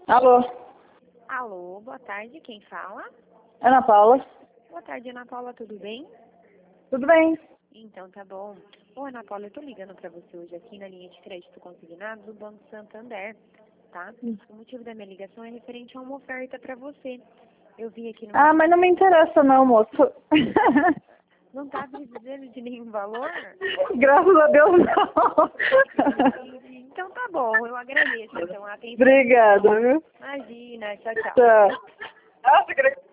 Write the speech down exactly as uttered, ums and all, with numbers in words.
Alô, Alô, boa tarde, quem fala? Ana Paula. Boa tarde, Ana Paula, tudo bem? Tudo bem? Então tá bom. Ô, Ana Paula, eu tô ligando pra você hoje aqui na linha de crédito consignado do Banco Santander, tá? O motivo da minha ligação é referente a uma oferta pra você. Eu vi aqui no... Ah, mas não me interessa não, moço. Não tá precisando de nenhum valor? Graças a Deus não. Então tá bom, eu agradeço então a atenção. Obrigada, viu? Imagina, tchau, tchau. Tchau. Ah, você queria